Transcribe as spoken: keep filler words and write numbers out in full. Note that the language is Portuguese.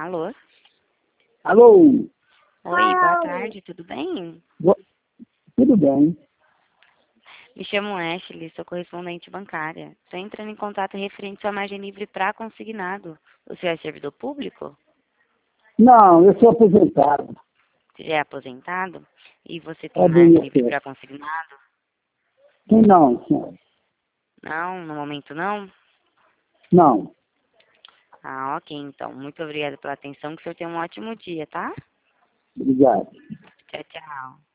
Alô? Alô? Oi, boa tarde, tudo bem? Bo- Tudo bem? Me chamo Ashley, sou correspondente bancária. Estou entrando em contato referente à sua margem livre para consignado. Você é servidor público? Não, eu sou aposentado. Você já é aposentado? E você tem É do margem livre I N S S. para consignado? Quem não, senhor? Não, no momento não? Não. Ah, ok, então. Muito obrigada pela atenção, que o senhor tenha um ótimo dia, tá? Obrigado. Tchau, tchau.